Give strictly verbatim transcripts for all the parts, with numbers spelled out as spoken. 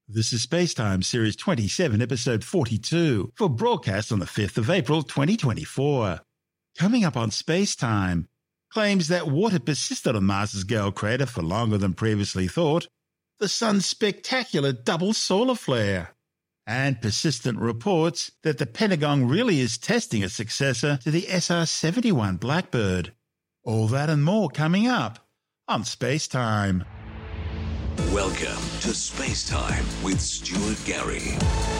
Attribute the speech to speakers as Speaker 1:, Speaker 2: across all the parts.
Speaker 1: This is Spacetime Series twenty-seven, Episode forty-two, for broadcast on the fifth of April twenty twenty-four. Coming up on Spacetime, claims that water persisted on Mars' Gale crater for longer than previously thought, the Sun's spectacular double solar flare, and persistent reports that the Pentagon really is testing a successor to the S R seventy-one Blackbird. All that and more coming up on Spacetime.
Speaker 2: Welcome to Space Time with Stuart Gary.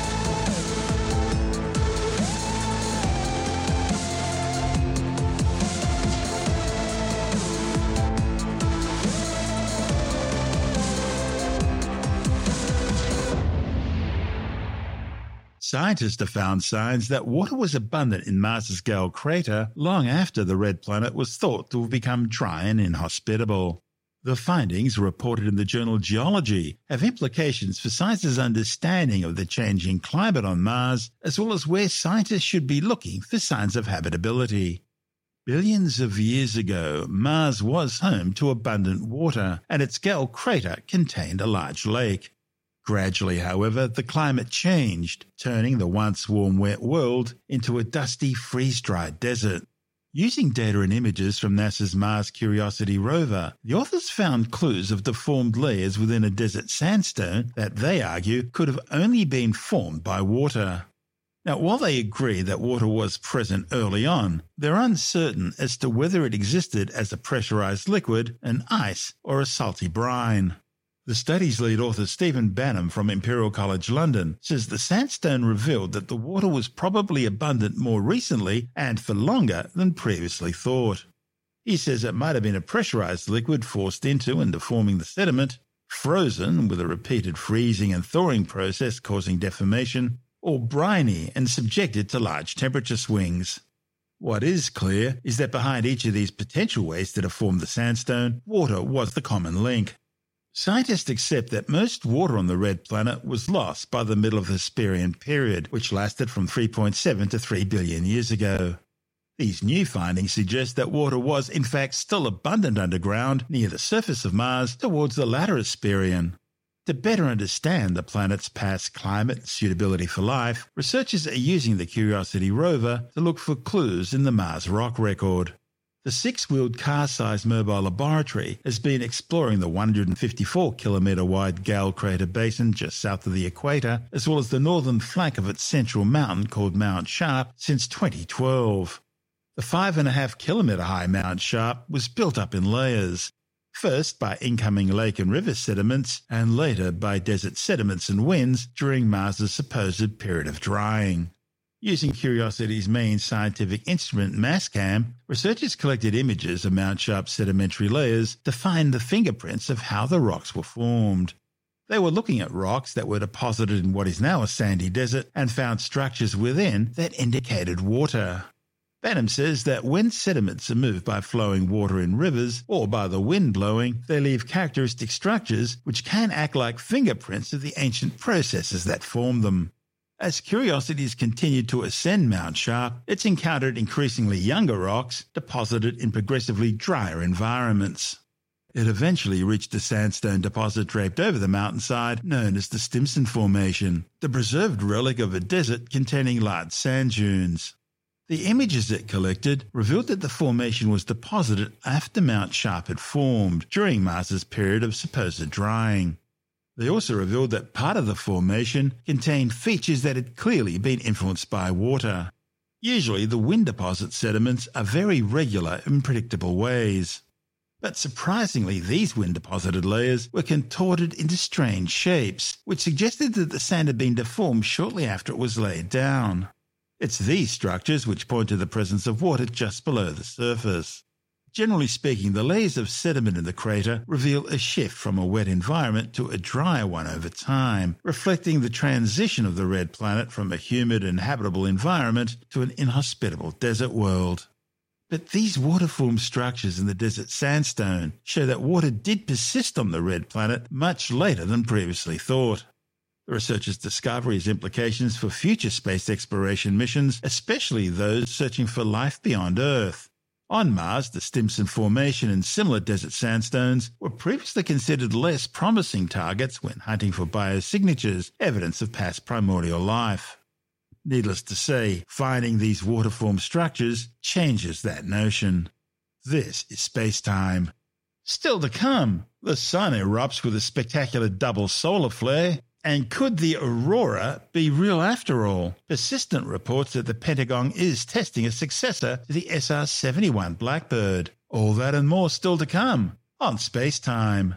Speaker 1: Scientists have found signs that water was abundant in Mars' Gale crater long after the red planet was thought to have become dry and inhospitable. The findings, reported in the journal Geology, have implications for science's understanding of the changing climate on Mars, as well as where scientists should be looking for signs of habitability. Billions of years ago, Mars was home to abundant water, and its Gale crater contained a large lake. Gradually, however, the climate changed, turning the once warm, wet world into a dusty, freeze-dried desert. Using data and images from NASA's Mars Curiosity rover, the authors found clues of deformed layers within a desert sandstone that they argue could have only been formed by water. Now, while they agree that water was present early on, they're uncertain as to whether it existed as a pressurized liquid, an ice, or a salty brine. The study's lead author Stephen Banham from Imperial College London says the sandstone revealed that the water was probably abundant more recently and for longer than previously thought. He says it might have been a pressurized liquid forced into and deforming the sediment, frozen with a repeated freezing and thawing process causing deformation, or briny and subjected to large temperature swings. What is clear is that behind each of these potential ways to deform the sandstone, water was the common link. Scientists accept that most water on the red planet was lost by the middle of the Hesperian period, which lasted from three point seven to three billion years ago. These new findings suggest that water was in fact still abundant underground near the surface of Mars towards the latter Hesperian. To better understand the planet's past climate and suitability for life, researchers are using the Curiosity rover to look for clues in the Mars rock record. The six-wheeled car-sized mobile laboratory has been exploring the one hundred fifty-four kilometre wide Gale crater basin just south of the equator, as well as the northern flank of its central mountain called Mount Sharp, since twenty twelve. The five and a half kilometre high Mount Sharp was built up in layers, first by incoming lake and river sediments, and later by desert sediments and winds during Mars's supposed period of drying. Using Curiosity's main scientific instrument, Mastcam, researchers collected images of Mount Sharp's sedimentary layers to find the fingerprints of how the rocks were formed. They were looking at rocks that were deposited in what is now a sandy desert and found structures within that indicated water. Banham says that when sediments are moved by flowing water in rivers or by the wind blowing, they leave characteristic structures which can act like fingerprints of the ancient processes that formed them. As Curiosity has continued to ascend Mount Sharp, it's encountered increasingly younger rocks deposited in progressively drier environments. It eventually reached a sandstone deposit draped over the mountainside known as the Stimson Formation, the preserved relic of a desert containing large sand dunes. The images it collected revealed that the formation was deposited after Mount Sharp had formed during Mars's period of supposed drying. They also revealed that part of the formation contained features that had clearly been influenced by water. Usually, the wind deposit sediments are very regular in predictable ways. But surprisingly, these wind-deposited layers were contorted into strange shapes, which suggested that the sand had been deformed shortly after it was laid down. It's these structures which point to the presence of water just below the surface. Generally speaking, the layers of sediment in the crater reveal a shift from a wet environment to a drier one over time, reflecting the transition of the red planet from a humid and habitable environment to an inhospitable desert world. But these water-formed structures in the desert sandstone show that water did persist on the red planet much later than previously thought. The researchers' discovery has implications for future space exploration missions, especially those searching for life beyond Earth. On Mars, the Stimson Formation and similar desert sandstones were previously considered less promising targets when hunting for biosignatures, evidence of past primordial life. Needless to say, finding these water-form structures changes that notion. This is Space-Time. Still to come, the Sun erupts with a spectacular double solar flare. And could the aurora be real after all? Persistent reports that the Pentagon is testing a successor to the S R seventy-one Blackbird. All that and more still to come on Space Time.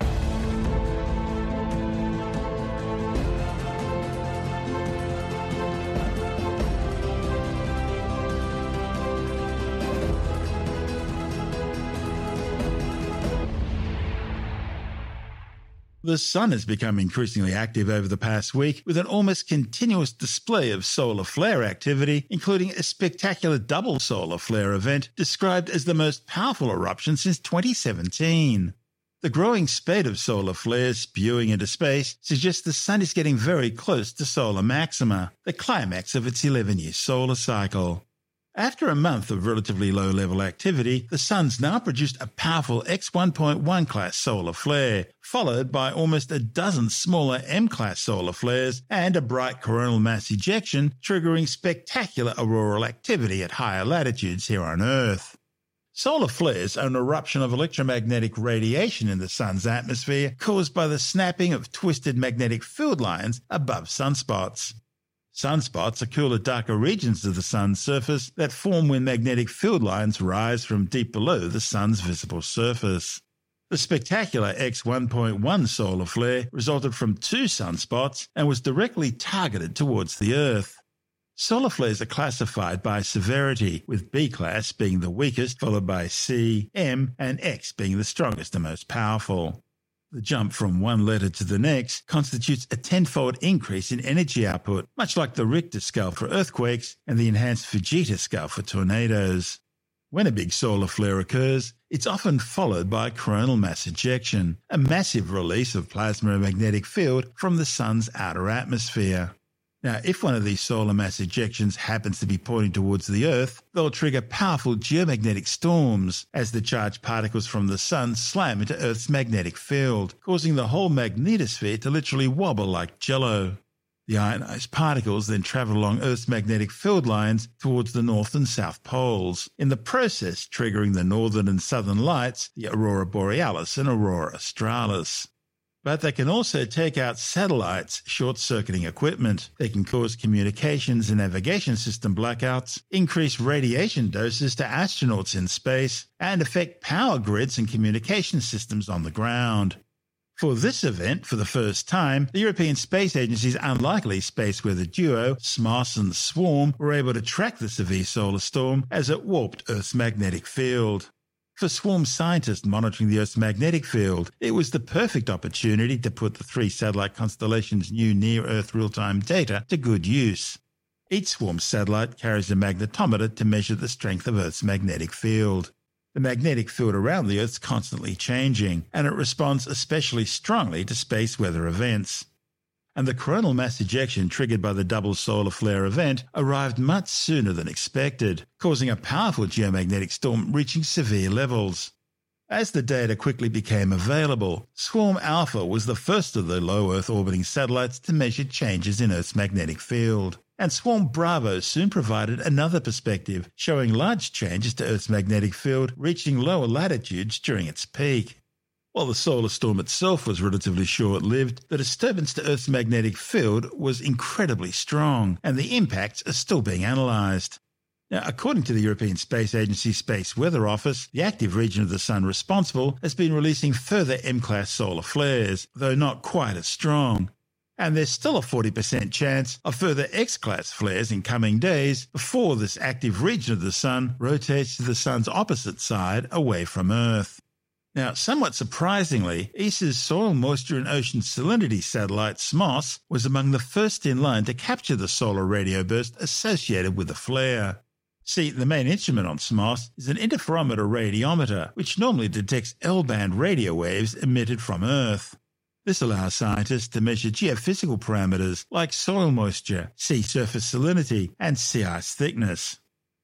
Speaker 1: The Sun has become increasingly active over the past week with an almost continuous display of solar flare activity, including a spectacular double solar flare event described as the most powerful eruption since twenty seventeen. The growing spate of solar flares spewing into space suggests the Sun is getting very close to solar maxima, the climax of its eleven-year solar cycle. After a month of relatively low-level activity, the Sun's now produced a powerful X one point one class solar flare, followed by almost a dozen smaller M-class solar flares and a bright coronal mass ejection, triggering spectacular auroral activity at higher latitudes here on Earth. Solar flares are an eruption of electromagnetic radiation in the Sun's atmosphere caused by the snapping of twisted magnetic field lines above sunspots. Sunspots are cooler, darker regions of the Sun's surface that form when magnetic field lines rise from deep below the Sun's visible surface. The spectacular X one point one solar flare resulted from two sunspots and was directly targeted towards the Earth. Solar flares are classified by severity, with B-class being the weakest, followed by C, M, and X being the strongest and most powerful. The jump from one letter to the next constitutes a tenfold increase in energy output, much like the Richter scale for earthquakes and the enhanced Fujita scale for tornadoes. When a big solar flare occurs, it's often followed by coronal mass ejection, a massive release of plasma and magnetic field from the Sun's outer atmosphere. Now, if one of these solar mass ejections happens to be pointing towards the Earth, they'll trigger powerful geomagnetic storms as the charged particles from the Sun slam into Earth's magnetic field, causing the whole magnetosphere to literally wobble like jello. The ionized particles then travel along Earth's magnetic field lines towards the north and south poles, in the process triggering the northern and southern lights, the aurora borealis and aurora australis. But they can also take out satellites, short-circuiting equipment. They can cause communications and navigation system blackouts, increase radiation doses to astronauts in space, and affect power grids and communication systems on the ground. For this event, for the first time, the European Space Agency's unlikely space weather duo, SMOS and SWARM, were able to track the severe solar storm as it warped Earth's magnetic field. For SWARM scientists monitoring the Earth's magnetic field, it was the perfect opportunity to put the three satellite constellations' new near-Earth real-time data to good use. Each SWARM satellite carries a magnetometer to measure the strength of Earth's magnetic field. The magnetic field around the Earth is constantly changing, and it responds especially strongly to space weather events. And the coronal mass ejection triggered by the double solar flare event arrived much sooner than expected, causing a powerful geomagnetic storm reaching severe levels. As the data quickly became available, SWARM Alpha was the first of the low Earth orbiting satellites to measure changes in Earth's magnetic field, and SWARM Bravo soon provided another perspective, showing large changes to Earth's magnetic field reaching lower latitudes during its peak. While the solar storm itself was relatively short-lived, the disturbance to Earth's magnetic field was incredibly strong, and the impacts are still being analysed. Now, according to the European Space Agency Space Weather Office, the active region of the Sun responsible has been releasing further M-class solar flares, though not quite as strong. And there's still a forty percent chance of further X-class flares in coming days before this active region of the Sun rotates to the Sun's opposite side away from Earth. Now, somewhat surprisingly, E S A's Soil Moisture and Ocean Salinity satellite SMOS was among the first in line to capture the solar radio burst associated with the flare. See, the main instrument on SMOS is an interferometer radiometer, which normally detects L-band radio waves emitted from Earth. This allows scientists to measure geophysical parameters like soil moisture, sea surface salinity, and sea ice thickness.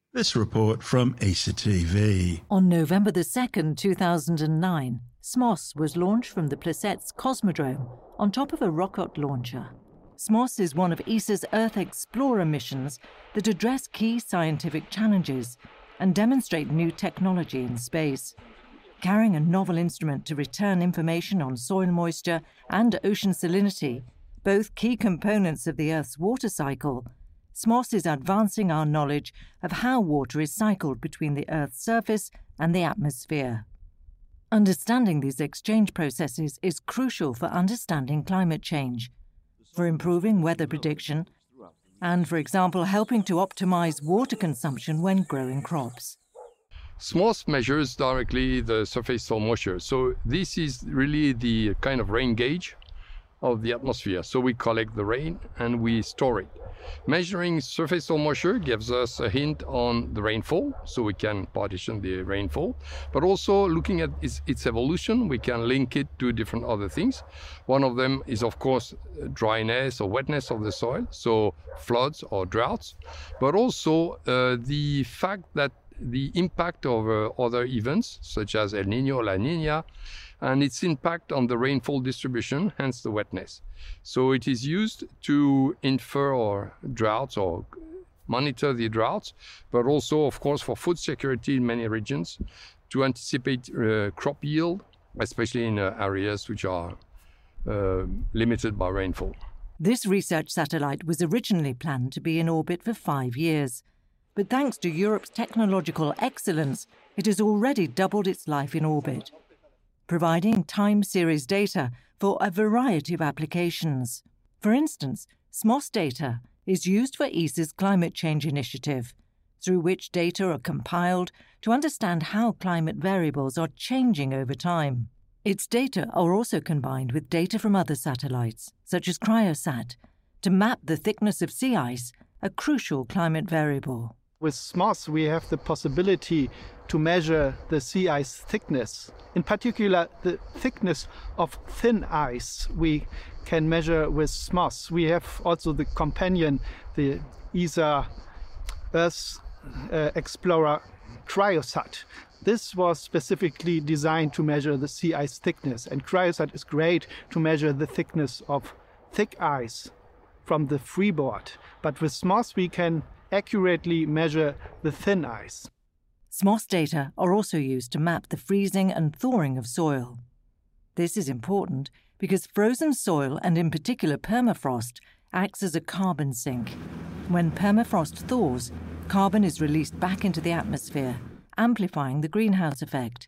Speaker 1: This report from E S A T V.
Speaker 3: On November the second, two thousand nine, SMOS was launched from the Plesetsk Cosmodrome on top of a rocket launcher. SMOS is one of E S A's Earth Explorer missions that address key scientific challenges and demonstrate new technology in space. Carrying a novel instrument to return information on soil moisture and ocean salinity, both key components of the Earth's water cycle, SMOS is advancing our knowledge of how water is cycled between the Earth's surface and the atmosphere. Understanding these exchange processes is crucial for understanding climate change, for improving weather prediction, and, for example, helping to optimize water consumption when growing crops.
Speaker 4: SMOS measures directly the surface soil moisture. So this is really the kind of rain gauge of the atmosphere. So we collect the rain and we store it. Measuring surface soil moisture gives us a hint on the rainfall, so we can partition the rainfall. But also looking at its, its evolution, we can link it to different other things. One of them is, of course, dryness or wetness of the soil, so floods or droughts. But also uh, the fact that the impact of uh, other events, such as El Niño, La Niña, and its impact on the rainfall distribution, hence the wetness. So it is used to infer or droughts or monitor the droughts, but also, of course, for food security in many regions, to anticipate uh, crop yield, especially in uh, areas which are uh, limited by rainfall.
Speaker 3: This research satellite was originally planned to be in orbit for five years. But thanks to Europe's technological excellence, it has already doubled its life in orbit, providing time series data for a variety of applications. For instance, SMOS data is used for E S A's climate change initiative, through which data are compiled to understand how climate variables are changing over time. Its data are also combined with data from other satellites, such as Cryosat, to map the thickness of sea ice, a crucial climate variable.
Speaker 5: With SMOS, we have the possibility to measure the sea ice thickness. In particular, the thickness of thin ice we can measure with SMOS. We have also the companion, the E S A Earth uh, Explorer Cryosat. This was specifically designed to measure the sea ice thickness, and Cryosat is great to measure the thickness of thick ice from the freeboard. But with SMOS, we can accurately measure the thin ice.
Speaker 3: SMOS data are also used to map the freezing and thawing of soil. This is important because frozen soil, and in particular permafrost, acts as a carbon sink. When permafrost thaws, carbon is released back into the atmosphere, amplifying the greenhouse effect.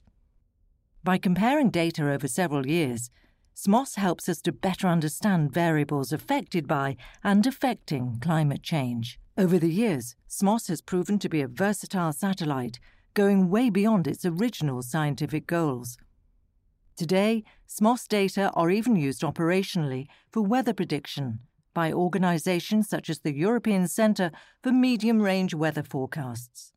Speaker 3: By comparing data over several years, SMOS helps us to better understand variables affected by and affecting climate change. Over the years, SMOS has proven to be a versatile satellite, going way beyond its original scientific goals. Today, SMOS data are even used operationally for weather prediction by organisations such as the European Centre for Medium-Range Weather Forecasts.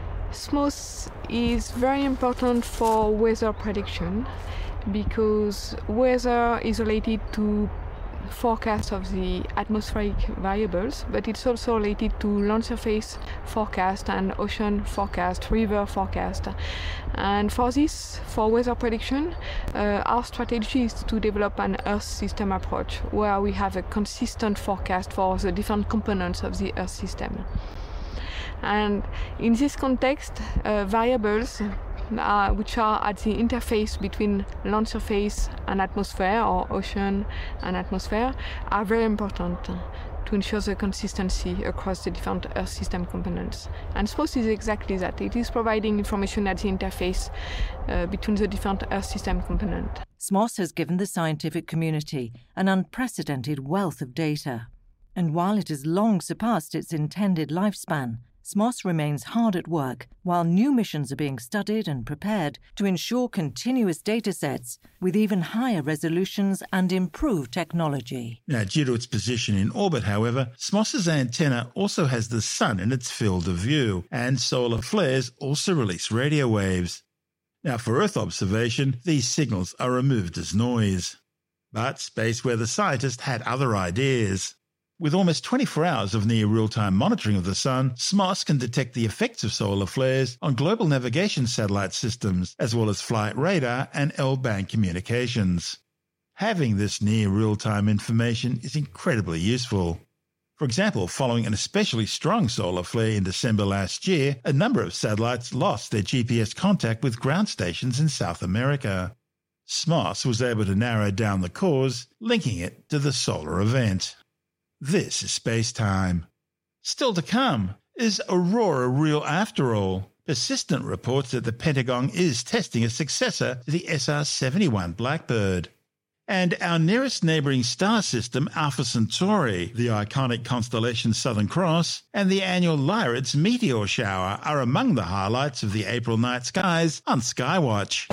Speaker 6: SMOS is very important for weather prediction because weather is related to forecast of the atmospheric variables, but it's also related to land surface forecast and ocean forecast, river forecast. And for this, for weather prediction, uh, our strategy is to develop an Earth system approach where we have a consistent forecast for the different components of the Earth system. And in this context, uh, variables Uh, which are at the interface between land surface and atmosphere, or ocean and atmosphere, are very important to ensure the consistency across the different Earth system components. And SMOS is exactly that. It is providing information at the interface uh, between the different Earth system components.
Speaker 3: SMOS has given the scientific community an unprecedented wealth of data. And while it has long surpassed its intended lifespan, SMOS remains hard at work while new missions are being studied and prepared to ensure continuous data sets with even higher resolutions and improved technology.
Speaker 1: Now, due to its position in orbit, however, SMOS's antenna also has the sun in its field of view, and solar flares also release radio waves. Now, for Earth observation, these signals are removed as noise. But space weather scientists had other ideas. With almost twenty-four hours of near real-time monitoring of the Sun, S M O S can detect the effects of solar flares on global navigation satellite systems, as well as flight radar and L-band communications. Having this near real-time information is incredibly useful. For example, following an especially strong solar flare in December last year, a number of satellites lost their G P S contact with ground stations in South America. S M O S was able to narrow down the cause, linking it to the solar event. This is Space Time. Still to come, is Aurora real after all? Persistent reports that the Pentagon is testing a successor to the S R seventy-one Blackbird. And our nearest neighbouring star system, Alpha Centauri, the iconic constellation Southern Cross, and the annual Lyrids meteor shower are among the highlights of the April night skies on Skywatch.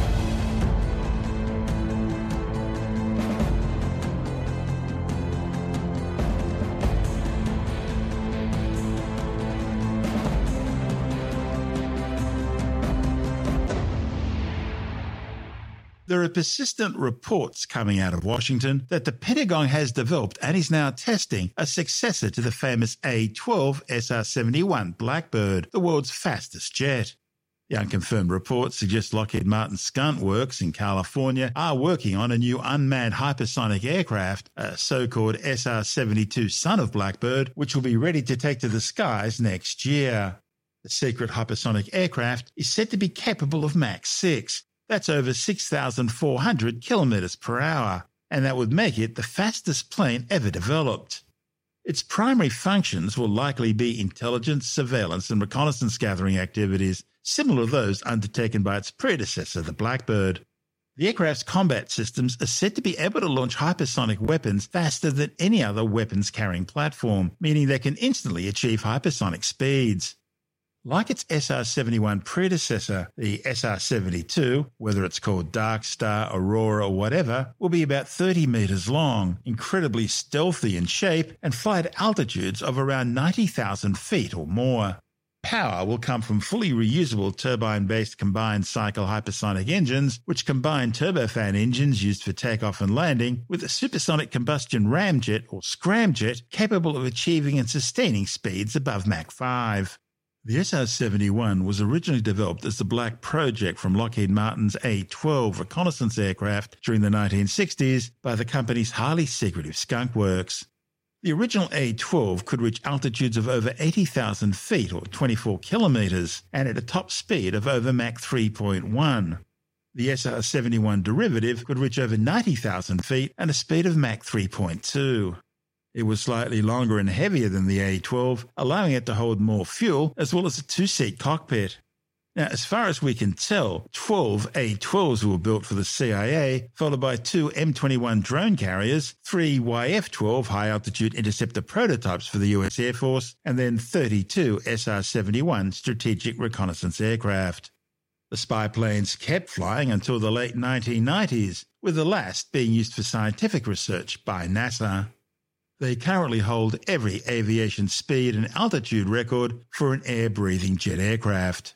Speaker 1: There are persistent reports coming out of Washington that the Pentagon has developed and is now testing a successor to the famous A twelve S R seventy-one Blackbird, the world's fastest jet. The unconfirmed reports suggest Lockheed Martin's Skunk Works in California are working on a new unmanned hypersonic aircraft, a so-called S R seventy-two son of Blackbird, which will be ready to take to the skies next year. The secret hypersonic aircraft is said to be capable of Mach six. That's over six thousand four hundred kilometers per hour, and that would make it the fastest plane ever developed. Its primary functions will likely be intelligence, surveillance, and reconnaissance gathering activities, similar to those undertaken by its predecessor, the Blackbird. The aircraft's combat systems are said to be able to launch hypersonic weapons faster than any other weapons-carrying platform, meaning they can instantly achieve hypersonic speeds. Like its S R seventy-one predecessor, the S R seventy-two, whether it's called Dark Star, Aurora or whatever, will be about thirty metres long, incredibly stealthy in shape, and fly at altitudes of around ninety thousand feet or more. Power will come from fully reusable turbine-based combined cycle hypersonic engines, which combine turbofan engines used for takeoff and landing with a supersonic combustion ramjet or scramjet capable of achieving and sustaining speeds above Mach five. The S R seventy-one was originally developed as the Black Project from Lockheed Martin's A twelve reconnaissance aircraft during the nineteen sixties by the company's highly secretive Skunk Works. The original A twelve could reach altitudes of over eighty thousand feet or twenty-four kilometres and at a top speed of over Mach three point one. The S R seventy-one derivative could reach over ninety thousand feet and a speed of Mach three point two. It was slightly longer and heavier than the A twelve, allowing it to hold more fuel as well as a two-seat cockpit. Now, as far as we can tell, twelve A twelves were built for the C I A, followed by two M twenty-one drone carriers, three Y F twelve high-altitude interceptor prototypes for the U S Air Force, and then thirty-two S R seventy-one strategic reconnaissance aircraft. The spy planes kept flying until the late nineteen nineties, with the last being used for scientific research by NASA. They currently hold every aviation speed and altitude record for an air-breathing jet aircraft.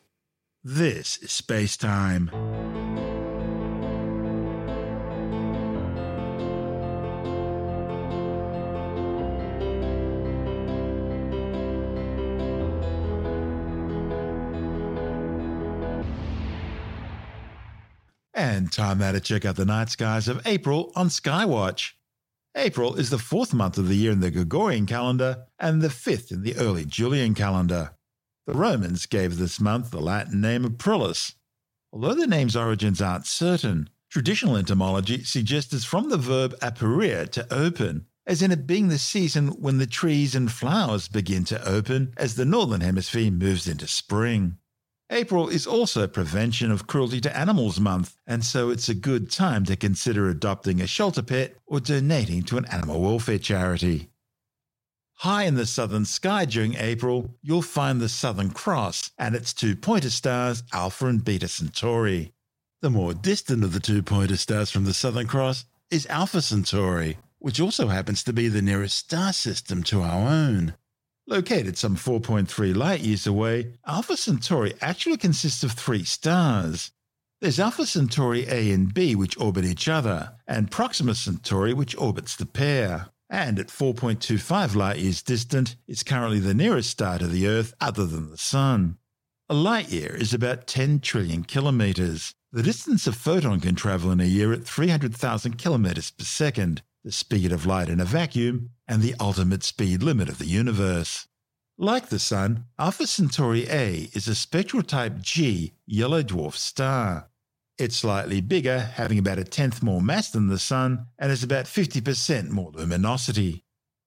Speaker 1: This is Space Time. And time now to check out the night skies of April on Skywatch. April is the fourth month of the year in the Gregorian calendar and the fifth in the early Julian calendar. The Romans gave this month the Latin name Aprilis. Although the name's origins aren't certain, traditional entomology suggests it's from the verb aperire, to open, as in it being the season when the trees and flowers begin to open as the northern hemisphere moves into spring. April is also Prevention of Cruelty to Animals Month, and so it's a good time to consider adopting a shelter pet or donating to an animal welfare charity. High in the southern sky during April, you'll find the Southern Cross and its two pointer stars, Alpha and Beta Centauri. The more distant of the two pointer stars from the Southern Cross is Alpha Centauri, which also happens to be the nearest star system to our own. Located some four point three light-years away, Alpha Centauri actually consists of three stars. There's Alpha Centauri A and B, which orbit each other, and Proxima Centauri, which orbits the pair. and at four point two five light-years distant, is currently the nearest star to the Earth other than the Sun. A light-year is about ten trillion kilometres. The distance a photon can travel in a year at three hundred thousand kilometres per second, the speed of light in a vacuum, and the ultimate speed limit of the universe. Like the Sun, Alpha Centauri A is a spectral type G yellow dwarf star. It's slightly bigger, having about a tenth more mass than the Sun, and has about fifty percent more luminosity.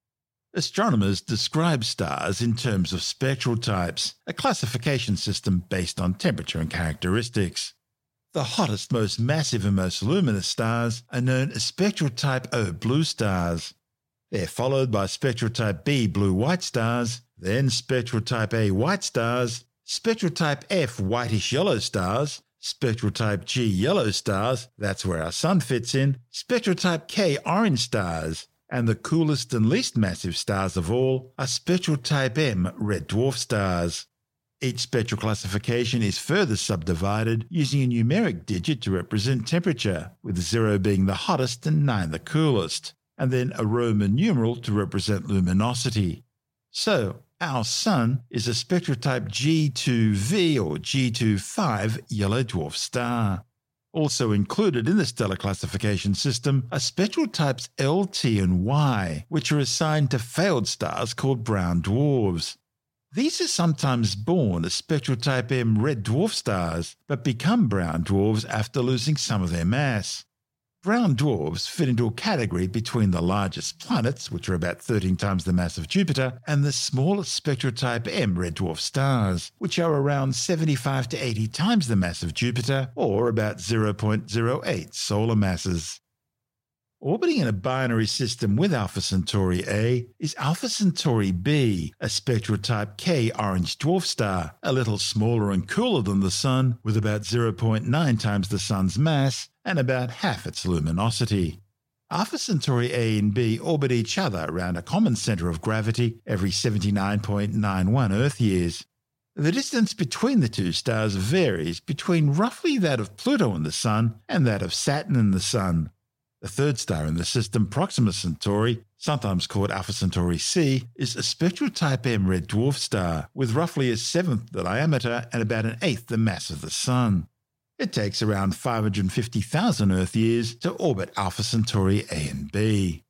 Speaker 1: Astronomers describe stars in terms of spectral types, a classification system based on temperature and characteristics. The hottest, most massive and most luminous stars are known as spectral type O blue stars. They're followed by spectral type B blue-white stars, then spectral type A white stars, spectral type F whitish-yellow stars, spectral type G yellow stars, that's where our Sun fits in, spectral type K orange stars, and the coolest and least massive stars of all are spectral type M red dwarf stars. Each spectral classification is further subdivided using a numeric digit to represent temperature, with zero being the hottest and nine the coolest, and then a Roman numeral to represent luminosity. So, our Sun is a spectral type G two V or G two five yellow dwarf star. Also included in the stellar classification system are spectral types L, T and Y, which are assigned to failed stars called brown dwarfs. These are sometimes born as spectral type M red dwarf stars, but become brown dwarfs after losing some of their mass. Brown dwarfs fit into a category between the largest planets, which are about thirteen times the mass of Jupiter, and the smallest spectral type M red dwarf stars, which are around seventy-five to eighty times the mass of Jupiter, or about zero point zero eight solar masses. Orbiting in a binary system with Alpha Centauri A is Alpha Centauri B, a spectral type K orange dwarf star, a little smaller and cooler than the Sun, with about zero point nine times the Sun's mass and about half its luminosity. Alpha Centauri A and B orbit each other around a common centre of gravity every seventy-nine point nine one Earth years. The distance between the two stars varies between roughly that of Pluto and the Sun and that of Saturn and the Sun. The third star in the system, Proxima Centauri, sometimes called Alpha Centauri C, is a spectral type M red dwarf star, with roughly a seventh the diameter and about an eighth the mass of the Sun. It takes around five hundred fifty thousand Earth years to orbit Alpha Centauri A and B.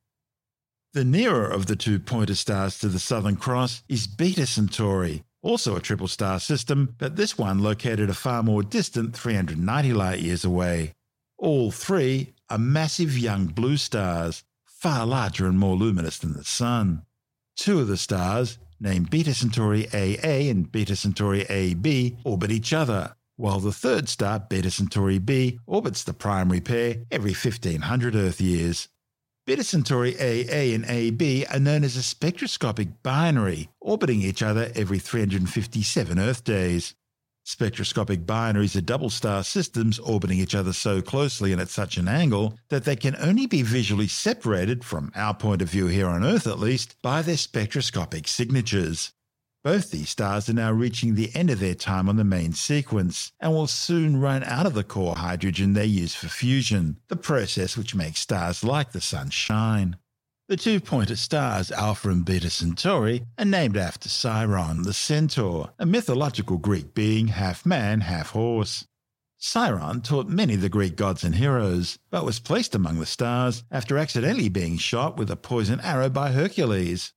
Speaker 1: The nearer of the two pointer stars to the Southern Cross is Beta Centauri, also a triple star system, but this one located a far more distant three hundred ninety light-years away. All three are massive young blue stars, far larger and more luminous than the Sun. Two of the stars, named Beta Centauri A A and Beta Centauri A B, orbit each other, while the third star, Beta Centauri B, orbits the primary pair every fifteen hundred Earth years. Beta Centauri A A and A B are known as a spectroscopic binary, orbiting each other every three hundred fifty-seven Earth days. Spectroscopic binaries are double-star systems orbiting each other so closely and at such an angle that they can only be visually separated, from our point of view here on Earth at least, by their spectroscopic signatures. Both these stars are now reaching the end of their time on the main sequence, and will soon run out of the core hydrogen they use for fusion, the process which makes stars like the Sun shine. The two pointer stars, Alpha and Beta Centauri, are named after Chiron, the centaur, a mythological Greek being half man, half horse. Chiron taught many of the Greek gods and heroes, but was placed among the stars after accidentally being shot with a poison arrow by Hercules.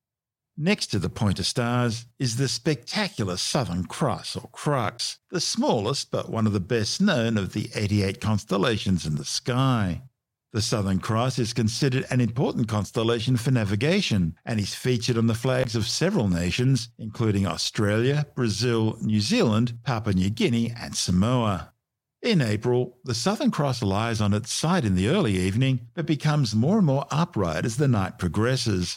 Speaker 1: Next to the pointer stars is the spectacular Southern Cross, or Crux, the smallest but one of the best known of the eighty-eight constellations in the sky. The Southern Cross is considered an important constellation for navigation and is featured on the flags of several nations, including Australia, Brazil, New Zealand, Papua New Guinea and Samoa. In April, the Southern Cross lies on its side in the early evening, but becomes more and more upright as the night progresses.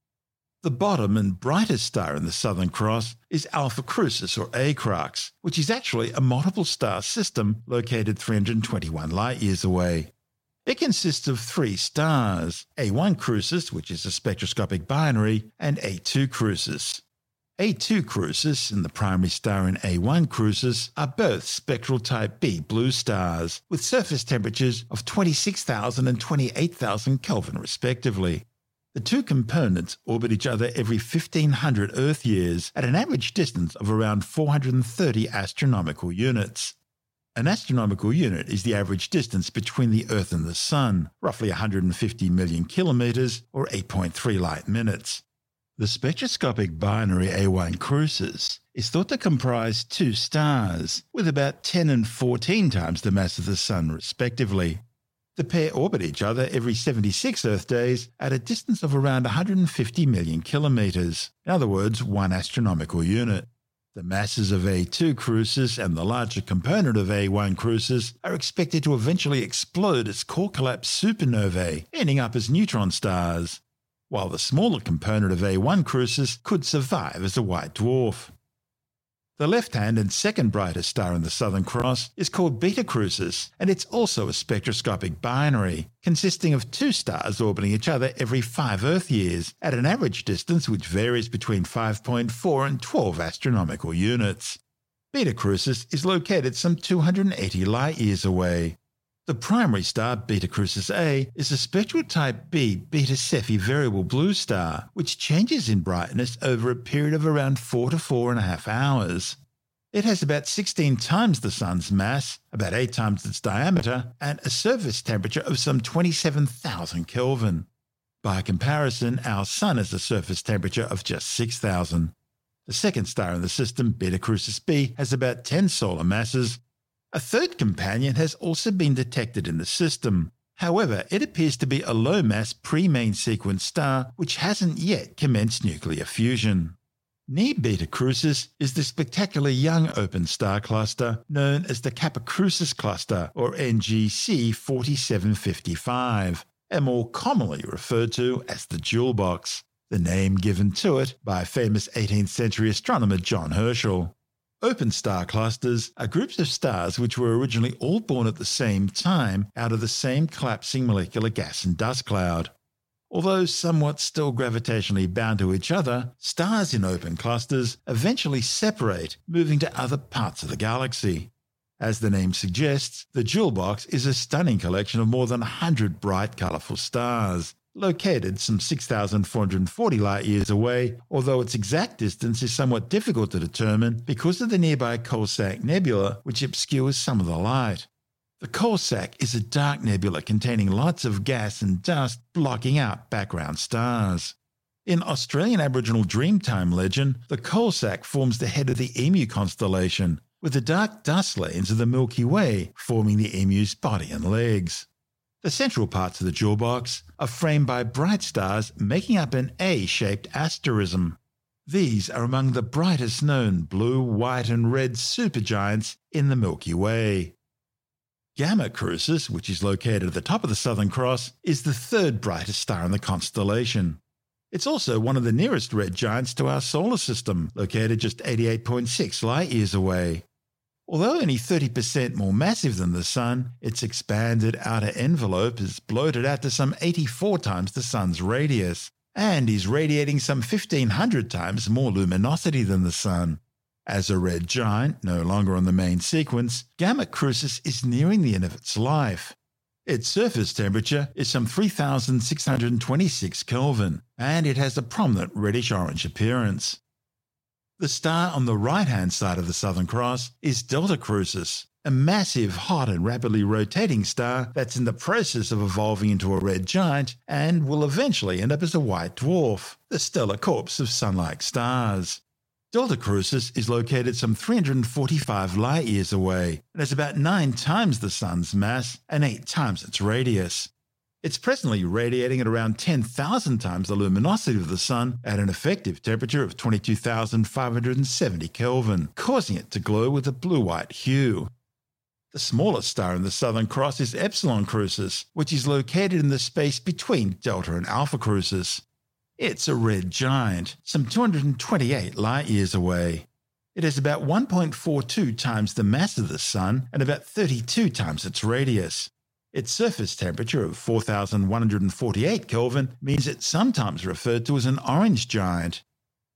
Speaker 1: The bottom and brightest star in the Southern Cross is Alpha Crucis, or A Crux, which is actually a multiple star system located three hundred twenty-one light-years away. It consists of three stars, A one Crucis, which is a spectroscopic binary, and A two Crucis. A two Crucis and the primary star in A one Crucis are both spectral type B blue stars, with surface temperatures of twenty-six thousand and twenty-eight thousand Kelvin respectively. The two components orbit each other every fifteen hundred Earth years at an average distance of around four hundred thirty astronomical units. An astronomical unit is the average distance between the Earth and the Sun, roughly one hundred fifty million kilometres or eight point three light minutes. The spectroscopic binary A one Crucis is thought to comprise two stars, with about ten and fourteen times the mass of the Sun respectively. The pair orbit each other every seventy-six Earth days at a distance of around one hundred fifty million kilometres, in other words, one astronomical unit. The masses of A two Crucis and the larger component of A one Crucis are expected to eventually explode as core collapse supernovae, ending up as neutron stars, while the smaller component of A one Crucis could survive as a white dwarf. The left-hand and second brightest star in the Southern Cross is called Beta Crucis, and it's also a spectroscopic binary, consisting of two stars orbiting each other every five Earth years, at an average distance which varies between five point four and twelve astronomical units. Beta Crucis is located some two hundred eighty light-years away. The primary star, Beta Crucis A, is a spectral type B Beta Cephei variable blue star, which changes in brightness over a period of around four to four and a half hours. It has about sixteen times the Sun's mass, about eight times its diameter, and a surface temperature of some twenty-seven thousand Kelvin. By comparison, our Sun has a surface temperature of just six thousand. The second star in the system, Beta Crucis B, has about ten solar masses. A third companion has also been detected in the system. However, it appears to be a low-mass pre-main sequence star which hasn't yet commenced nuclear fusion. Near Beta Crucis is the spectacularly young open star cluster known as the Kappa Crucis cluster, or N G C forty-seven fifty-five, and more commonly referred to as the Jewel Box, the name given to it by famous eighteenth century astronomer John Herschel. Open star clusters are groups of stars which were originally all born at the same time out of the same collapsing molecular gas and dust cloud. Although somewhat still gravitationally bound to each other, stars in open clusters eventually separate, moving to other parts of the galaxy. As the name suggests, the Jewel Box is a stunning collection of more than one hundred bright, colourful stars, located some six thousand four hundred forty light-years away, although its exact distance is somewhat difficult to determine because of the nearby Coalsack Nebula, which obscures some of the light. The Coalsack is a dark nebula containing lots of gas and dust blocking out background stars. In Australian Aboriginal Dreamtime legend, the Coalsack forms the head of the Emu constellation, with the dark dust lanes of the Milky Way forming the emu's body and legs. The central parts of the Jewel Box are framed by bright stars making up an A-shaped asterism. These are among the brightest known blue, white and red supergiants in the Milky Way. Gamma Crucis, which is located at the top of the Southern Cross, is the third brightest star in the constellation. It's also one of the nearest red giants to our solar system, located just eighty-eight point six light-years away. Although only thirty percent more massive than the Sun, its expanded outer envelope is bloated out to some eighty-four times the Sun's radius, and is radiating some fifteen hundred times more luminosity than the Sun. As a red giant, no longer on the main sequence, Gamma Crucis is nearing the end of its life. Its surface temperature is some three thousand six hundred twenty-six Kelvin, and it has a prominent reddish-orange appearance. The star on the right-hand side of the Southern Cross is Delta Crucis, a massive, hot and rapidly rotating star that's in the process of evolving into a red giant and will eventually end up as a white dwarf, the stellar corpse of Sun-like stars. Delta Crucis is located some three hundred forty-five light-years away and has about nine times the Sun's mass and eight times its radius. It's presently radiating at around ten thousand times the luminosity of the Sun at an effective temperature of twenty-two thousand five hundred seventy Kelvin, causing it to glow with a blue-white hue. The smallest star in the Southern Cross is Epsilon Crucis, which is located in the space between Delta and Alpha Crucis. It's a red giant, some two hundred twenty-eight light-years away. It has about one point four two times the mass of the Sun and about thirty-two times its radius. Its surface temperature of four thousand one hundred forty-eight Kelvin means it's sometimes referred to as an orange giant.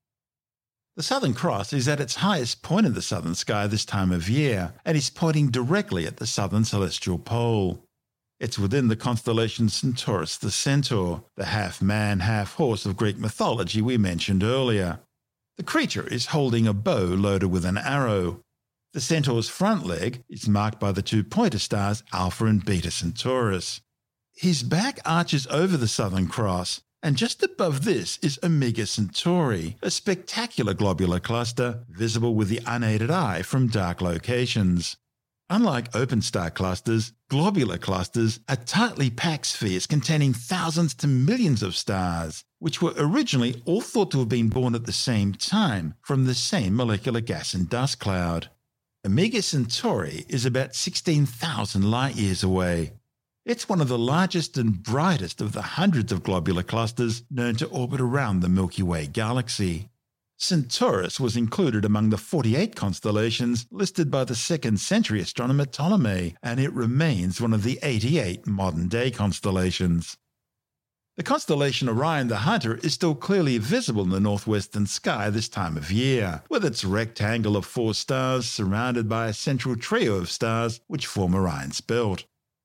Speaker 1: The Southern Cross is at its highest point in the southern sky this time of year and is pointing directly at the southern celestial pole. It's within the constellation Centaurus the Centaur, the half-man, half-horse of Greek mythology we mentioned earlier. The creature is holding a bow loaded with an arrow. The Centaur's front leg is marked by the two pointer stars Alpha and Beta Centaurus. His back arches over the Southern Cross, and just above this is Omega Centauri, a spectacular globular cluster visible with the unaided eye from dark locations. Unlike open star clusters, globular clusters are tightly packed spheres containing thousands to millions of stars, which were originally all thought to have been born at the same time from the same molecular gas and dust cloud. Omega Centauri is about sixteen thousand light-years away. It's one of the largest and brightest of the hundreds of globular clusters known to orbit around the Milky Way galaxy. Centaurus was included among the forty-eight constellations listed by the second century astronomer Ptolemy, and it remains one of the eighty-eight modern-day constellations. The constellation Orion the Hunter is still clearly visible in the northwestern sky this time of year, with its rectangle of four stars surrounded by a central trio of stars which form Orion's belt.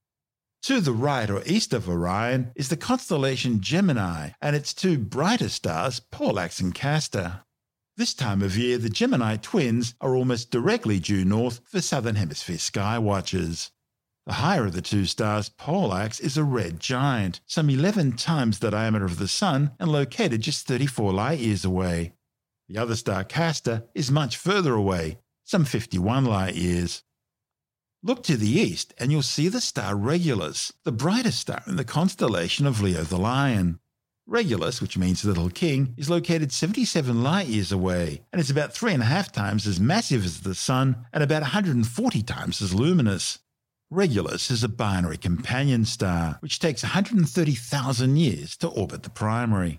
Speaker 1: To the right or east of Orion is the constellation Gemini and its two brighter stars, Pollux and Castor. This time of year, the Gemini twins are almost directly due north for Southern Hemisphere sky watchers. The higher of the two stars, Pollux, is a red giant, some eleven times the diameter of the Sun and located just thirty-four light-years away. The other star, Castor, is much further away, some fifty-one light-years. Look to the east and you'll see the star Regulus, the brightest star in the constellation of Leo the Lion. Regulus, which means Little King, is located seventy-seven light-years away, and it's about three and a half times as massive as the Sun and about one hundred forty times as luminous. Regulus is a binary companion star, which takes one hundred thirty thousand years to orbit the primary.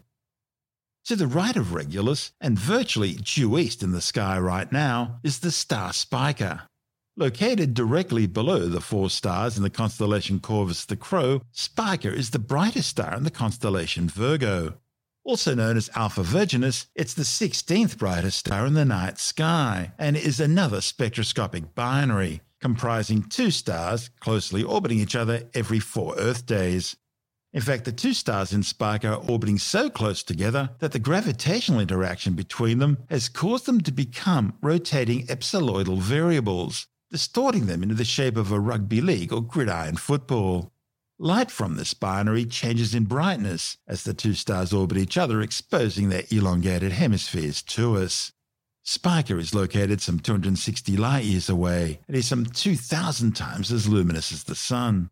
Speaker 1: To the right of Regulus, and virtually due east in the sky right now, is the star Spica. Located directly below the four stars in the constellation Corvus the Crow, Spica is the brightest star in the constellation Virgo. Also known as Alpha Virginis, it's the sixteenth brightest star in the night sky, and is another spectroscopic binary, comprising two stars closely orbiting each other every four Earth days. In fact, the two stars in Spica are orbiting so close together that the gravitational interaction between them has caused them to become rotating ellipsoidal variables, distorting them into the shape of a rugby league or gridiron football. Light from this binary changes in brightness as the two stars orbit each other, exposing their elongated hemispheres to us. Spica is located some two hundred sixty light-years away and is some two thousand times as luminous as the Sun.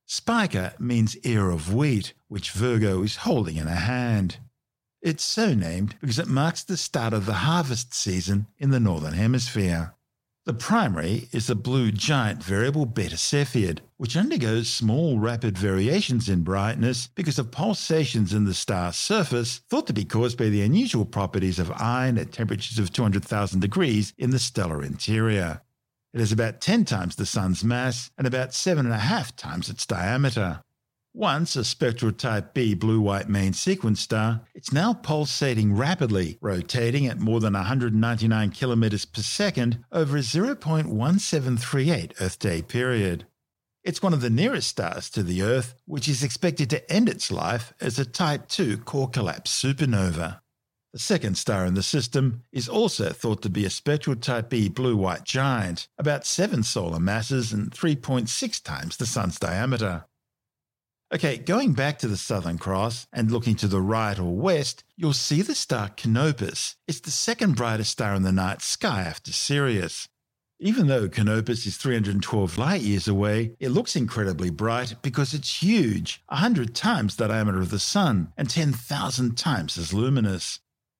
Speaker 1: Spica means ear of wheat, which Virgo is holding in her hand. It's so named because it marks the start of the harvest season in the Northern Hemisphere. The primary is the blue giant variable Beta Cepheid, which undergoes small rapid variations in brightness because of pulsations in the star's surface thought to be caused by the unusual properties of iron at temperatures of two hundred thousand degrees in the stellar interior. It has about ten times the Sun's mass and about seven and a half times its diameter. Once a spectral type B blue-white main sequence star, it's now pulsating rapidly, rotating at more than one hundred ninety-nine kilometers per second over a zero point one seven three eight Earth-day period. It's one of the nearest stars to the Earth, which is expected to end its life as a Type two core collapse supernova. The second star in the system is also thought to be a spectral type B blue-white giant, about seven solar masses and three point six times the Sun's diameter. Okay, going back to the Southern Cross and looking to the right or west, you'll see the star Canopus. It's the second brightest star in the night sky after Sirius. Even though Canopus is three hundred twelve light-years away, it looks incredibly bright because it's huge, one hundred times the diameter of the Sun and ten thousand times as luminous.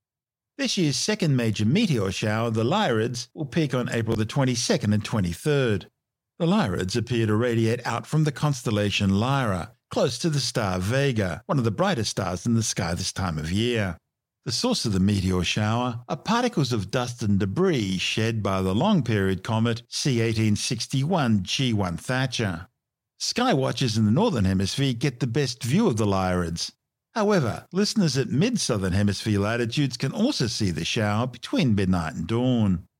Speaker 1: This year's second major meteor shower, the Lyrids, will peak on April the twenty-second and twenty-third. The Lyrids appear to radiate out from the constellation Lyra, close to the star Vega, one of the brightest stars in the sky this time of year. The source of the meteor shower are particles of dust and debris shed by the long-period comet C eighteen sixty-one G one Thatcher. Sky watchers in the Northern Hemisphere get the best view of the Lyrids. However, listeners at mid-Southern Hemisphere latitudes can also see the shower between midnight and dawn.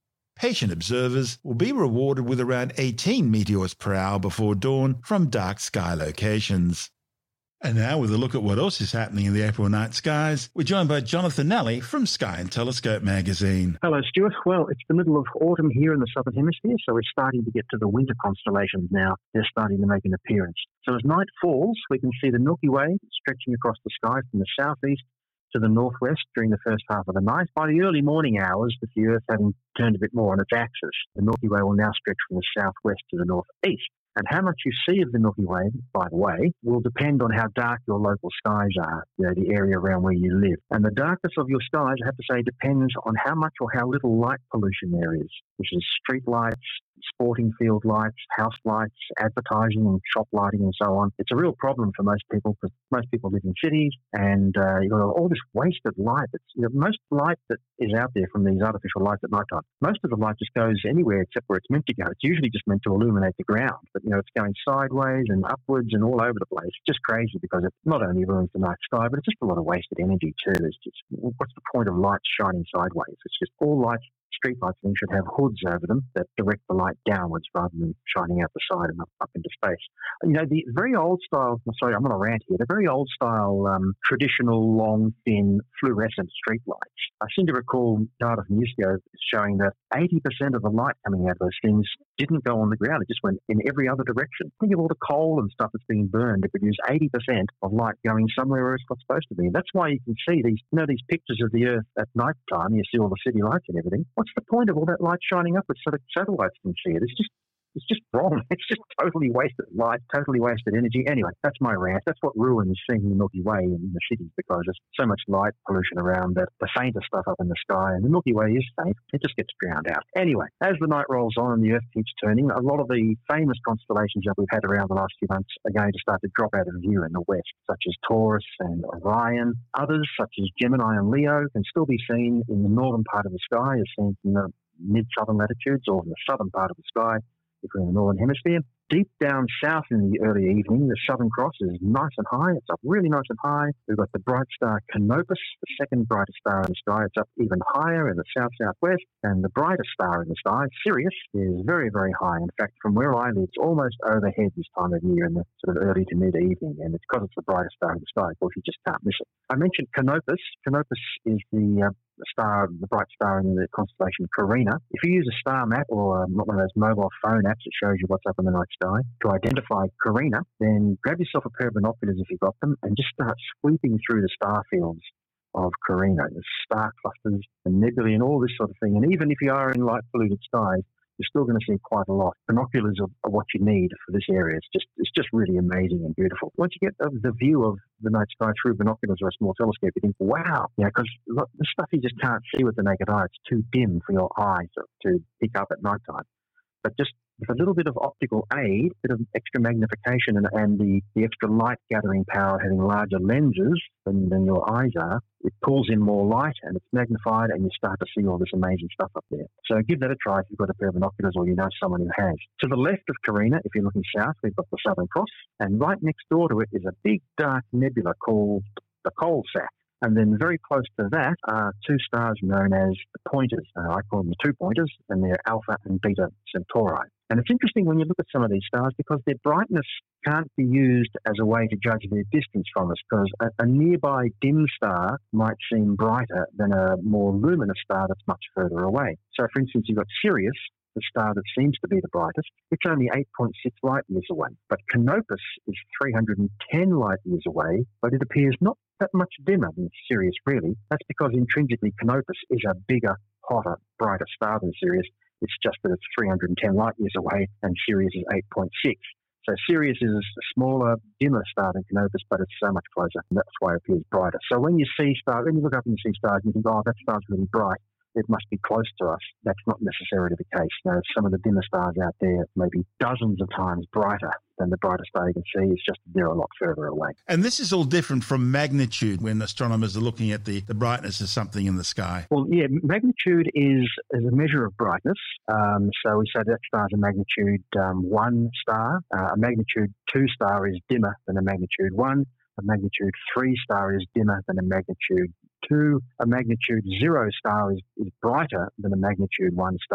Speaker 1: patient observers will be rewarded with around eighteen meteors per hour before dawn from dark sky locations. And now, with a look at what else is happening in the April night skies, we're joined by Jonathan Nally from Sky and Telescope magazine.
Speaker 7: Hello, Stuart. Well, it's the middle of autumn here in the southern hemisphere, so we're starting to get to the winter constellations now. They're starting to make an appearance. So as night falls, we can see the Milky Way stretching across the sky from the southeast to the northwest during the first half of the night. By the early morning hours, with the Earth having turned a bit more on its axis, the Milky Way will now stretch from the southwest to the northeast. And how much you see of the Milky Way, by the way, will depend on how dark your local skies are, you know, the area around where you live. And the darkness of your skies, I have to say, depends on how much or how little light pollution there is, which is street lights, sporting field lights, house lights, advertising and shop lighting and so on. It's a real problem for most people because most people live in cities and uh, you've got all this wasted light. It's, you know, most light that is out there from these artificial lights at night time, most of the light just goes anywhere except where it's meant to go. It's usually just meant to illuminate the ground, but you know, it's going sideways and upwards and all over the place. It's just crazy because it not only ruins the night sky, but it's just a lot of wasted energy too. It's just, what's the point of lights shining sideways? It's just all lights. Street lights things should have hoods over them that direct the light downwards rather than shining out the side and up, up into space. You know, the very old style, sorry, I'm on a rant here, the very old style um, traditional long, thin, fluorescent street lights. I seem to recall data from years ago showing that eighty percent of the light coming out of those things didn't go on the ground. It just went in every other direction. Think of all the coal and stuff that's being burned to produce eighty percent of light going somewhere where it's not supposed to be. And that's why you can see these, you know, these pictures of the Earth at night time. You see all the city lights and everything. What's the point of all that light shining upwards so that satellites can see it? It's just It's just wrong. It's just totally wasted light, totally wasted energy. Anyway, that's my rant. That's what ruins seeing the Milky Way in the cities because there's so much light pollution around that the fainter stuff up in the sky, and the Milky Way is faint, it just gets drowned out. Anyway, as the night rolls on and the Earth keeps turning, a lot of the famous constellations that we've had around the last few months are going to start to drop out of view in the west, such as Taurus and Orion. Others, such as Gemini and Leo, can still be seen in the northern part of the sky, as seen from the mid-southern latitudes or in the southern part of the sky if we're in the northern hemisphere. Deep down south in the early evening, the Southern Cross is nice and high. It's up really nice and high. We've got the bright star Canopus, the second brightest star in the sky. It's up even higher in the south-southwest. And the brightest star in the sky, Sirius, is very, very high. In fact, from where I live, it's almost overhead this time of year in the sort of early to mid-evening. And it's because it's the brightest star in the sky. Of course, you just can't miss it. I mentioned Canopus. Canopus is the... Uh, star, the bright star in the constellation Carina. If you use a star map or um, one of those mobile phone apps that shows you what's up in the night sky to identify Carina, then grab yourself a pair of binoculars if you've got them and just start sweeping through the star fields of Carina, the star clusters and nebulae and all this sort of thing. And even if you are in light polluted skies, you're still going to see quite a lot. Binoculars are, are what you need for this area. It's just it's just really amazing and beautiful. Once you get the, the view of the night sky through binoculars or a small telescope, you think, wow, you know, because the stuff you just can't see with the naked eye, it's too dim for your eyes to, to pick up at night time. But just with a little bit of optical aid, a bit of extra magnification and, and the, the extra light gathering power having larger lenses than, than your eyes are, it pulls in more light and it's magnified and you start to see all this amazing stuff up there. So give that a try if you've got a pair of binoculars or you know someone who has. To the left of Carina, if you're looking south, we've got the Southern Cross, and right next door to it is a big dark nebula called the Coal Sack. And then very close to that are two stars known as the Pointers. Uh, I call them the two pointers, and they're Alpha and Beta Centauri. And it's interesting when you look at some of these stars because their brightness can't be used as a way to judge their distance from us, because a, a nearby dim star might seem brighter than a more luminous star that's much further away. So, for instance, you've got Sirius, the star that seems to be the brightest. It's only eight point six light years away. But Canopus is three hundred ten light years away, but it appears not that much dimmer than Sirius, really. That's because intrinsically Canopus is a bigger, hotter, brighter star than Sirius. It's just that it's three hundred ten light years away and Sirius is eight point six. So Sirius is a smaller, dimmer star than Canopus, but it's so much closer, and that's why it appears brighter. So when you see stars, when you look up and you see stars, you think, oh, that star's really bright, it must be close to us. That's not necessarily the case. You know, some of the dimmer stars out there may be dozens of times brighter than the brightest star you can see. It's just they're a lot further away.
Speaker 1: And this is all different from magnitude when astronomers are looking at the, the brightness of something in the sky.
Speaker 7: Well, yeah, magnitude is, is a measure of brightness. Um, so we say that star is a magnitude um, one star. Uh, a magnitude two star is dimmer than a magnitude one. A magnitude three star is dimmer than a magnitude two. A magnitude zero star is, is brighter than a magnitude one star.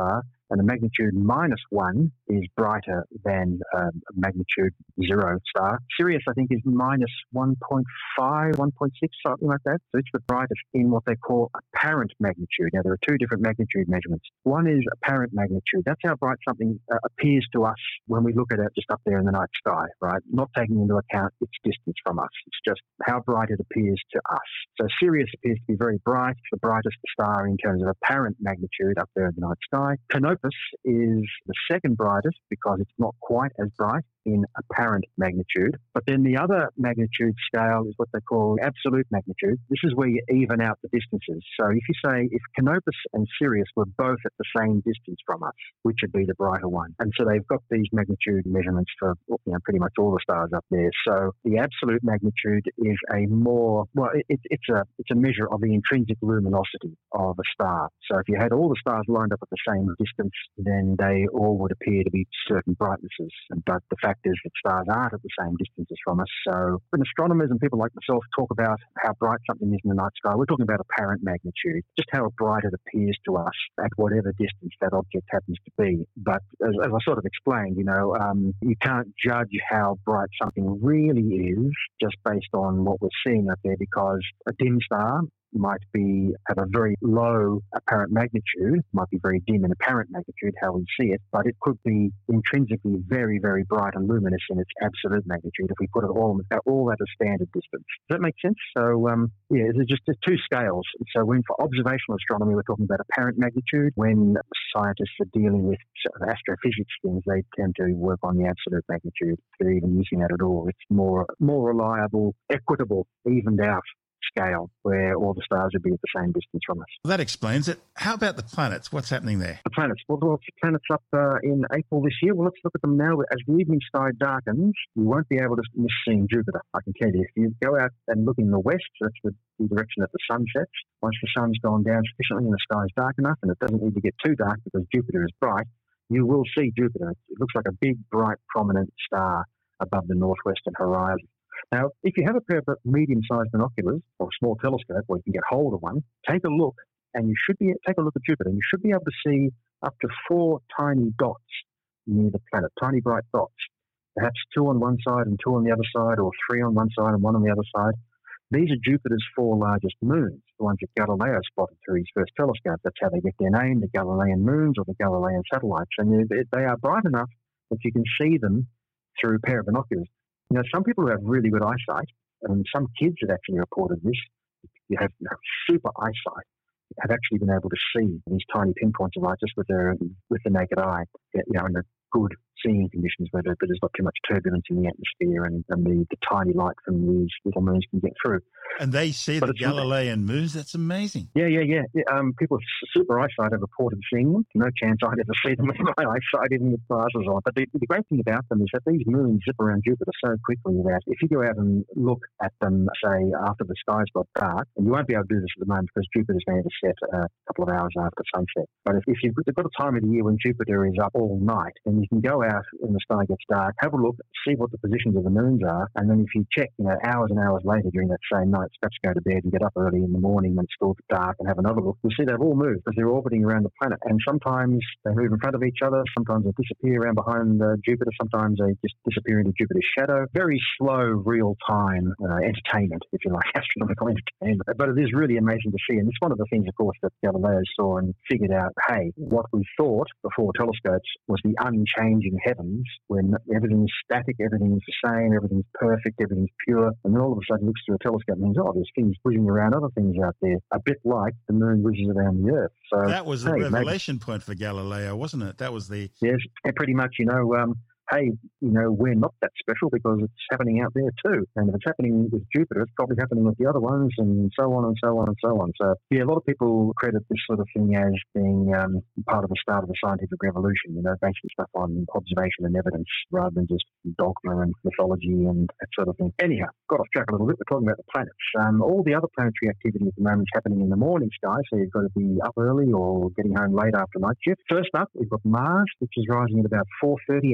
Speaker 7: and a magnitude minus one is brighter than um, a magnitude zero star. Sirius, I think, is minus one point five, one point six, something like that. So it's the brightest in what they call apparent magnitude. Now, there are two different magnitude measurements. One is apparent magnitude. That's how bright something uh, appears to us when we look at it just up there in the night sky, right? Not taking into account its distance from us. It's just how bright it appears to us. So Sirius appears to be very bright. It's the brightest star in terms of apparent magnitude up there in the night sky. Canopus is the second brightest because it's not quite as bright in apparent magnitude. But then the other magnitude scale is what they call absolute magnitude. This is where you even out the distances. So if you say if Canopus and Sirius were both at the same distance from us, which would be the brighter one? And so they've got these magnitude measurements for, you know, pretty much all the stars up there. So the absolute magnitude is a more, well, it, it's a it's a measure of the intrinsic luminosity of a star. So if you had all the stars lined up at the same distance, then they all would appear to be certain brightnesses. But the fact is that stars aren't at the same distances from us. So when astronomers and people like myself talk about how bright something is in the night sky, we're talking about apparent magnitude, just how bright it appears to us at whatever distance that object happens to be. But as, as I sort of explained, you know, um, you can't judge how bright something really is just based on what we're seeing up there, because a dim star might be have a very low apparent magnitude, might be very dim in apparent magnitude, how we see it, but it could be intrinsically very, very bright and luminous in its absolute magnitude if we put it all, all at a standard distance. Does that make sense? So, um, yeah, there's just there's two scales. So when for observational astronomy, we're talking about apparent magnitude. When scientists are dealing with sort of astrophysics things, they tend to work on the absolute magnitude. If they're even using that at all, it's more more reliable, equitable, evened out scale where all the stars would be at the same distance from us.
Speaker 1: Well, that explains it. How about the planets? What's happening there?
Speaker 7: The planets. Well, the planets up uh, in April this year. Well, let's look at them now. As the evening sky darkens, you won't be able to miss seeing Jupiter, I can tell you. If you go out and look in the west, that's the, the direction that the sun sets. Once the sun's gone down sufficiently and the sky's dark enough, and it doesn't need to get too dark because Jupiter is bright, you will see Jupiter. It looks like a big, bright, prominent star above the northwestern horizon. Now, if you have a pair of medium-sized binoculars or a small telescope, or you can get hold of one, take a look, and you should be take a look at Jupiter, and you should be able to see up to four tiny dots near the planet, tiny bright dots, perhaps two on one side and two on the other side, or three on one side and one on the other side. These are Jupiter's four largest moons, the ones that Galileo spotted through his first telescope. That's how they get their name, the Galilean moons or the Galilean satellites. And they are bright enough that you can see them through a pair of binoculars. You know, some people who have really good eyesight, and some kids have actually reported this, you have, you have super eyesight, have actually been able to see these tiny pinpoints of light just with their with the naked eye, you know, in the good seeing conditions where there's not too much turbulence in the atmosphere and, and the, the tiny light from these little moons can get through.
Speaker 1: And they see but the Galilean moons? That's amazing.
Speaker 7: Yeah, yeah, yeah. yeah. Um, people with super eyesight have reported seeing them. No chance I'd ever see them with my eyesight, even with glasses on. But the, the great thing about them is that these moons zip around Jupiter so quickly that if you go out and look at them, say, after the skies got dark, and you won't be able to do this at the moment because Jupiter's going to set a couple of hours after sunset. But if, if you've got a time of the year when Jupiter is up all night, then you can go out when the sky gets dark, have a look, see what the positions of the moons are, and then if you check, you know, hours and hours later during that same night, perhaps go to bed and get up early in the morning when it's still dark and have another look, you'll see they've all moved because they're orbiting around the planet. And sometimes they move in front of each other, sometimes they disappear around behind uh, Jupiter, sometimes they just disappear into Jupiter's shadow. Very slow, real-time uh, entertainment, if you like, astronomical entertainment. But it is really amazing to see. And it's one of the things, of course, that Galileo saw and figured out, hey, what we thought before telescopes was the unchanging heavens, when everything's static, everything's the same, everything's perfect, everything's pure. And then all of a sudden looks through a telescope and thinks, oh, there's things whizzing around other things out there, a bit like the moon whizzes around the Earth. So
Speaker 1: that was the
Speaker 7: hey,
Speaker 1: revelation
Speaker 7: maybe,
Speaker 1: point for Galileo, wasn't it? That was the...
Speaker 7: Yes, and pretty much, you know, um, hey, you know, we're not that special because it's happening out there too. And if it's happening with Jupiter, it's probably happening with the other ones, and so on and so on and so on. So, yeah, a lot of people credit this sort of thing as being um, part of the start of the scientific revolution, you know, basing stuff on observation and evidence rather than just dogma and mythology and that sort of thing. Anyhow, got off track a little bit. We're talking about the planets. Um, all the other planetary activity at the moment is happening in the morning sky, so you've got to be up early or getting home late after night shift. First up, we've got Mars, which is rising at about four thirty a.m.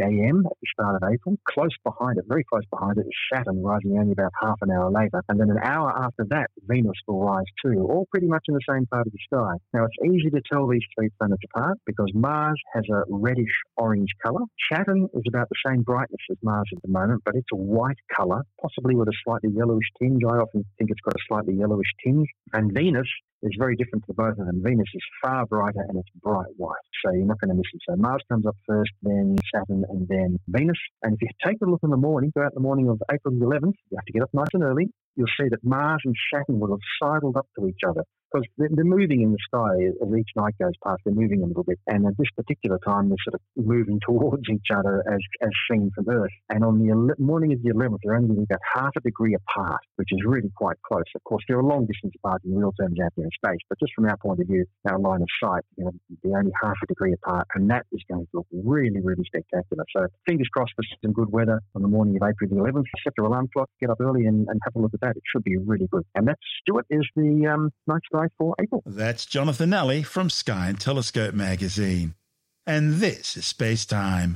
Speaker 7: Sun at the start of April. Close behind it, very close behind it, is Saturn, rising only about half an hour later. And then an hour after that, Venus will rise too, all pretty much in the same part of the sky. Now, it's easy to tell these three planets apart because Mars has a reddish-orange colour. Saturn is about the same brightness as Mars at the moment, but it's a white colour, possibly with a slightly yellowish tinge. I often think it's got a slightly yellowish tinge. And Venus is very different to both of them. Venus is far brighter and it's bright white, so you're not going to miss it. So Mars comes up first, then Saturn, and then Venus. And if you take a look in the morning, go out in the morning of April the eleventh, you have to get up nice and early, you'll see that Mars and Saturn will have sidled up to each other. Because they're moving in the sky as each night goes past. They're moving a little bit. And at this particular time, they're sort of moving towards each other as, as seen from Earth. And on the ele- morning of the eleventh, they're only about half a degree apart, which is really quite close. Of course, they're a long distance apart in real terms out there in space. But just from our point of view, our line of sight, you know, they're only half a degree apart. And that is going to look really, really spectacular. So fingers crossed for some good weather on the morning of April the eleventh. Set your alarm clock, get up early and, and have a look at that. It should be really good. And that, Stuart, is the um, night sky for April.
Speaker 1: That's Jonathan Nally from Sky and Telescope magazine. And this is Space Time.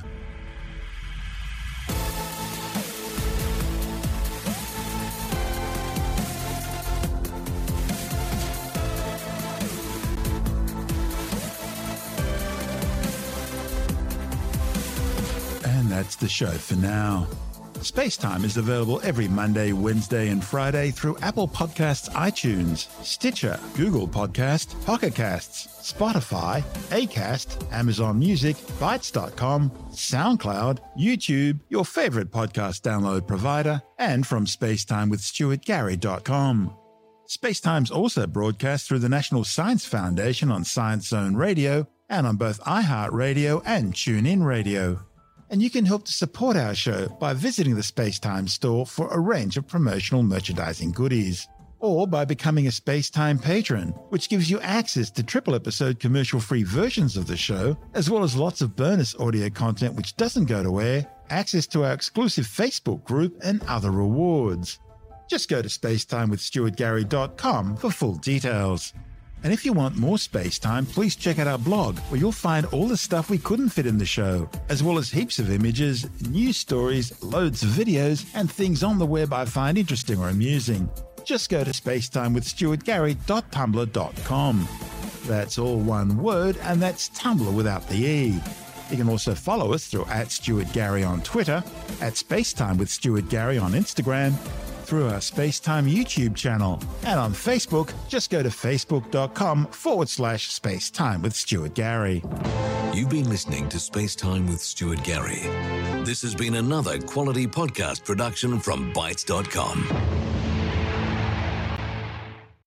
Speaker 1: And that's the show for now. Spacetime is available every Monday, Wednesday and Friday through Apple Podcasts, iTunes, Stitcher, Google Podcast, Pocket Casts, Spotify, Acast, Amazon Music, Bytes dot com, SoundCloud, YouTube, your favourite podcast download provider, and from spacetime with stuart gary dot com. Spacetime's also broadcast through the National Science Foundation on Science Zone Radio and on both iHeartRadio and TuneIn Radio. And you can help to support our show by visiting the Spacetime store for a range of promotional merchandising goodies, or by becoming a Spacetime patron, which gives you access to triple episode commercial-free versions of the show, as well as lots of bonus audio content which doesn't go to air, access to our exclusive Facebook group, and other rewards. Just go to spacetime with stuart gary dot com for full details. And if you want more space time, please check out our blog, where you'll find all the stuff we couldn't fit in the show, as well as heaps of images, news stories, loads of videos, and things on the web I find interesting or amusing. Just go to spacetime with stuart gary dot tumblr dot com. That's all one word, and that's Tumblr without the E. You can also follow us through at Stuart Gary on Twitter, at Spacetime with Stuart Gary on Instagram, through our Spacetime YouTube channel, and on Facebook, just go to facebook.com forward slash Spacetime with Stuart Gary.
Speaker 2: You've been listening to Spacetime with Stuart Gary. This has been another quality podcast production from Bytes dot com.